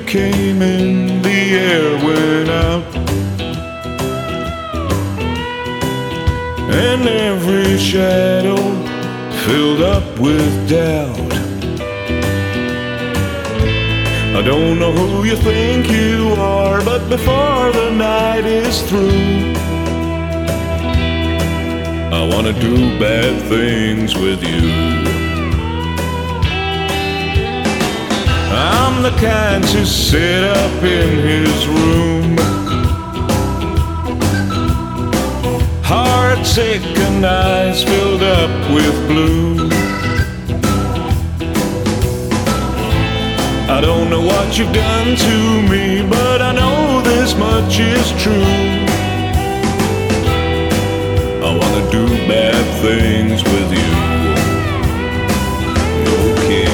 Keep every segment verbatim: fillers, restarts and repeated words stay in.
came in, the air went out, and every shadow filled up with doubt. I don't know who you think you are, but before the night is through, I wanna do bad things with you. I'm the kind to sit up in his room, heart sick and eyes filled up with blue. I don't know what you've done to me, but I know this much is true. I wanna do bad things with you. Okay.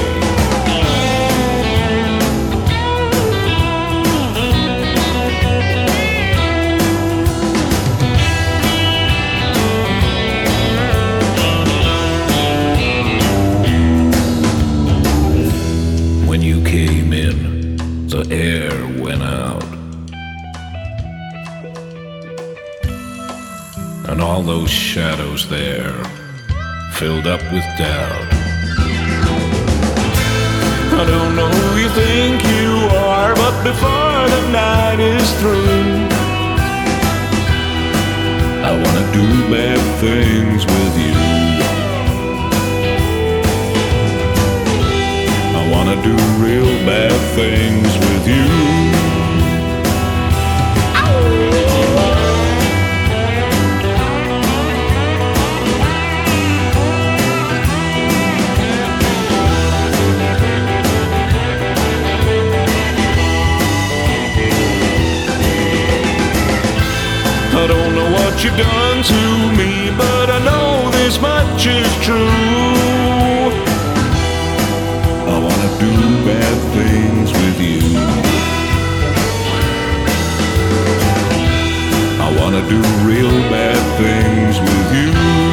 When you came in, the air went out, and all those shadows there filled up with doubt. I don't know who you think you are, but before the night is through, I wanna do bad things with you. I wanna do real bad things with you. I don't know what you've done to me, but I know this much is true. I wanna do bad things with you. I wanna do real bad things with you.